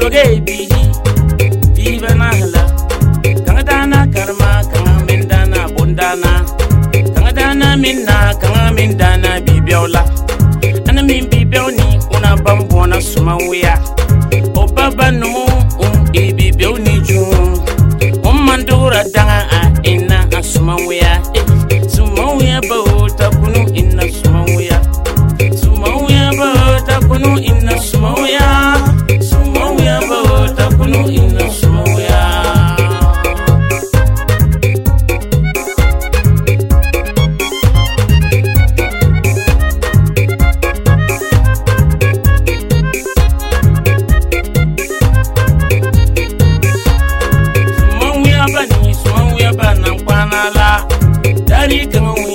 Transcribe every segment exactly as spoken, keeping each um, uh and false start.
doge bihi biba nahla kanga dana karma kanga min dana bundana kanga dana minna kanga min dana bibiola ana min bibioni una bambona sumawiya o baba no um e bibioni ju um mandura danga a inna sumawiya sumawiya ba takunu inna sumawiya sumawiya ba takunu inna sumawiya sumawiya ba takunu inna sumawiya sumawiya ba ni sumawiya ba nan kwana la dari kan wi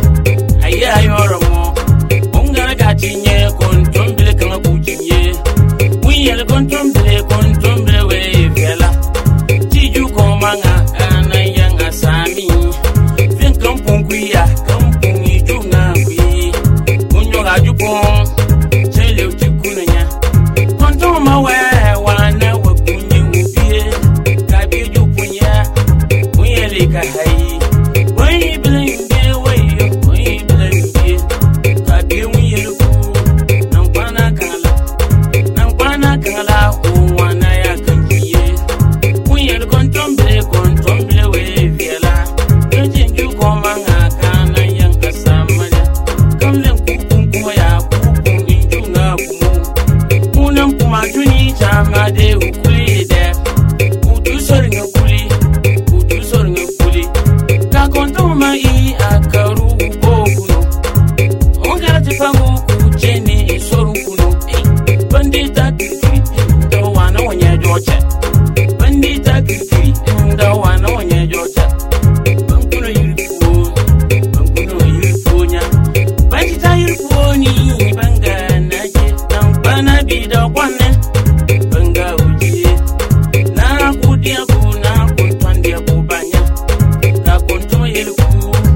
ayya yoromo ungara gatinye konton bile kan kukinye wiyel konton bile konton bile we fela tiju ko manga ana yanga sami fin kampun kuya kampun ijuna kwi kunyo gajupon chele utikunya konton mawe wana we kunye ubie kabiju punya wiyele ka hai wai bile mbe wai wai bile mbe kabi wiyele ku nan kwana kala nan kwana kala o wana ya kanjiye wiyele konton bile konton bile we viela kajin ju ko manga kana yan kasamale kamlen ku kun kuma ya ku kun inju na ku kunan kuma juni jama de ukuli de kutu soringa kuli kutu soringa kuli ka konton ma i akaru bokuno ongara tifangu kucheni isoru kuno bandita kiri ndo wana wanya jocha bandita kiri ndo wana wanya jocha bankuno yirfu bankuno yirfunya bandita yirfuni banga naje nan bana bida kwanne banga ujiye na kudia kuna kontandia kubanya ka kontomo yirfu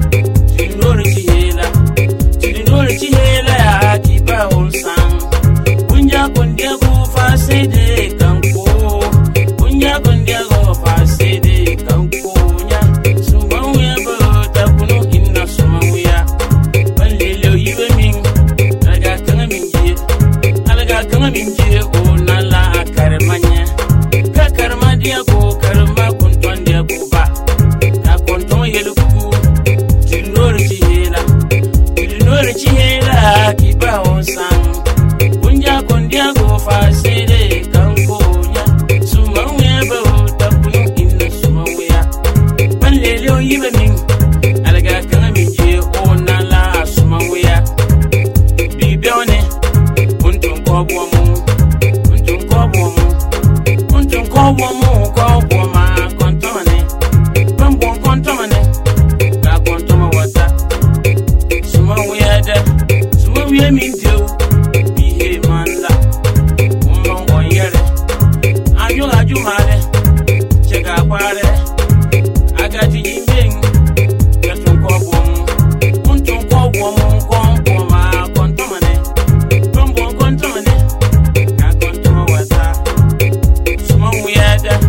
tinori chihela tinori chihela ya kiba onsan kunya kondia ku fasede kanko kunya kondia go fasede kanko nya sumawiya ba takunu inna sumawiya balelo yibe min alaga kanga minje alaga kanga minje o nala akarmanya ka karma dia go karma konton dia go ba ka konton yeluku tinori chihela tinori chihela kiba onsan kunya kondia go fasede kanko nya sumawiya ba takunu inna sumawiya balelo yibe min alaga kanga minje o nala sumawiya bibione kuntun kobwo mu kuntun kobwo mu kuntun kobwo mu kobwo ma kontomane bambo kontomane ka kontoma wata sumawiya da sumawiya min dio bihe manla umman wonyere ayo aju mare chega kware agati jimbeng katun kobwo mu kuntun kobwo mu kompo ma kontomane bambo kontomane ka kontoma wata sumawiya da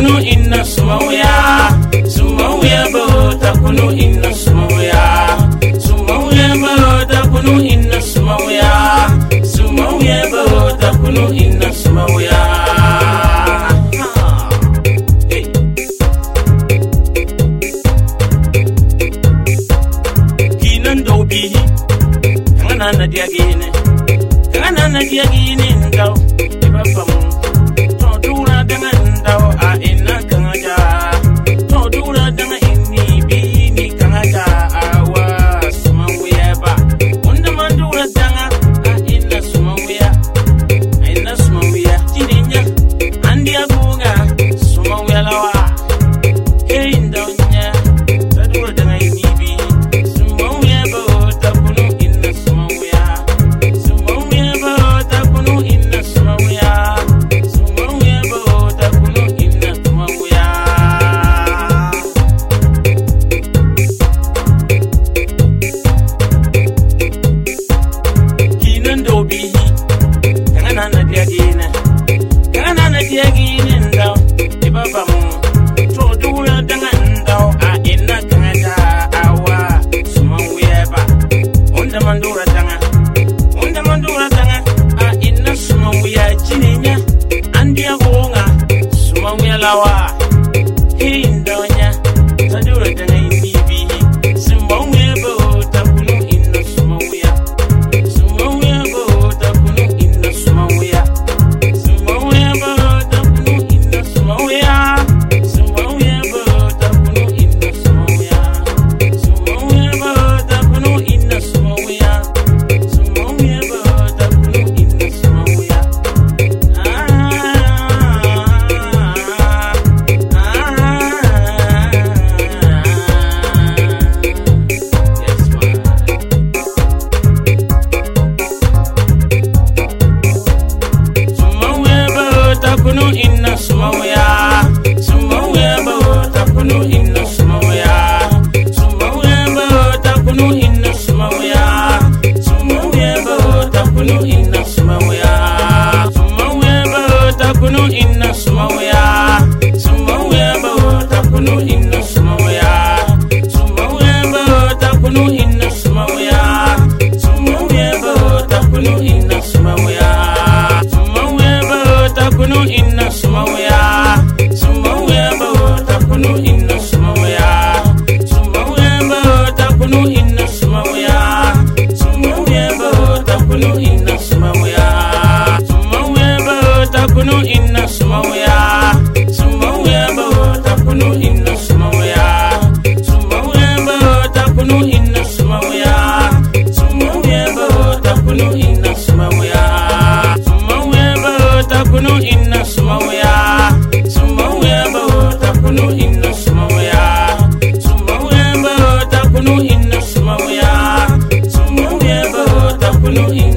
takunu inna sumawya sumawya bo takunu inna sumawya sumawya bo takunu inna sumawya sumawya bo takunu inna sumawya kinan dobi kana na diagine kana na diagine ndaw ibapam to dura dengan ndaw a inna kanga to dura dengan inni bi ni kanga awa sumawya ba unda mandura danga a inna sumawya inna sumawya tininya andi abuga sumawya lawa hey ndawnya to dura dengan inni bi sumawya ba takunu inna sumawya sumawya ba takunu inna sumawya sumawya ba takunu inna sumawya kinan dobi kana na diagine kana na diagine ndaw ibaba mu to dura dengan ndaw a inna kanga awa sumawya ba onda mandura danga onda mandura danga a inna sumawya chininya andi agonga sumawya lawa hindonya tadura danga imibi sumawya bo takunu inna sumawya sumawya bo takunu inna sumawya sumawya bo takunu inna sumawya sumawya bo takunu inna sumawya sumawya bo takunu inna sumawya sumawya bo takunu inna sumawya ah ah yes man sumawya bo takunu inna sumawya sumawya bo takunu inna sumawya sumawya bo takunu inna sumawya sumawya bo takunu inna sumawya sumawya bo takunu inna sumawya sumawya bo takunu inna sumawya sumawya bo takunu inna sumawya sumawya bo takunu inna sumawya sumawya bo takunu inna sumawya sumawya bo takunu inna sumawya sumawya bo takunu inna sumawya sumawya bo takunu inna sumawya sumawya bo takunu inna sumawya sumawya bo takunu inna sumawya sumawya bo takunu inna sumawya sumawya bo takunu inna sumawya sumawya bo takunu inna sumawya sumawya bo takunu inna sumawya sumawya bo takunu inna sumawya sumawya bo takunu inna